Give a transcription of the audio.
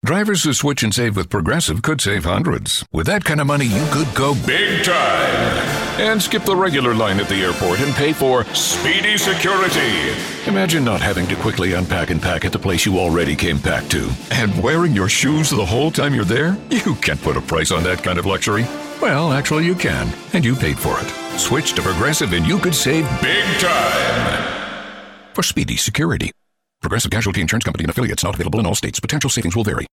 Drivers who switch and save with Progressive could save hundreds. With that kind of money, you could go big time and skip the regular line at the airport and pay for Speedy Security. Imagine not having to quickly unpack and pack at the place you already came packed to. And wearing your shoes the whole time you're there? You can't put a price on that kind of luxury. Well, actually you can, and you paid for it. Switch to Progressive and you could save big time for Speedy Security. Progressive Casualty Insurance Company and affiliates, not available in all states. Potential savings will vary.